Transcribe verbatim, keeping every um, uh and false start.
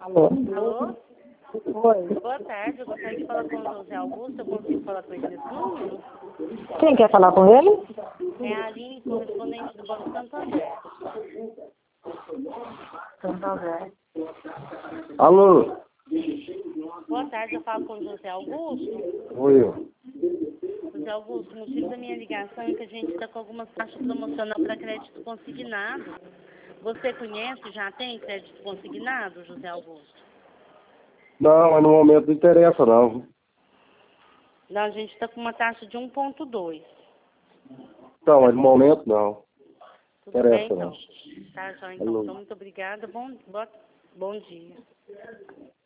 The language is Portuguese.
Alô? Alô? Oi. Boa tarde, eu gostaria de falar com o José Augusto. Eu consigo falar com ele nesse número? Quem quer falar com ele? É a Aline, correspondente do Banco Santander. Santander. Alô? Boa tarde, eu falo com o José Augusto. Oi, eu. José Augusto, o motivo da minha ligação é que a gente está com algumas taxas promocionais para crédito consignado. Você conhece, já tem crédito consignado, José Augusto? Não, mas no momento não interessa, não. Não, a gente está com uma taxa de um ponto dois. Não, mas no momento não. Tudo Interessa, bem, então? não. Tá, João, então. Alô. Então, muito obrigada. Bom, bom, bom dia.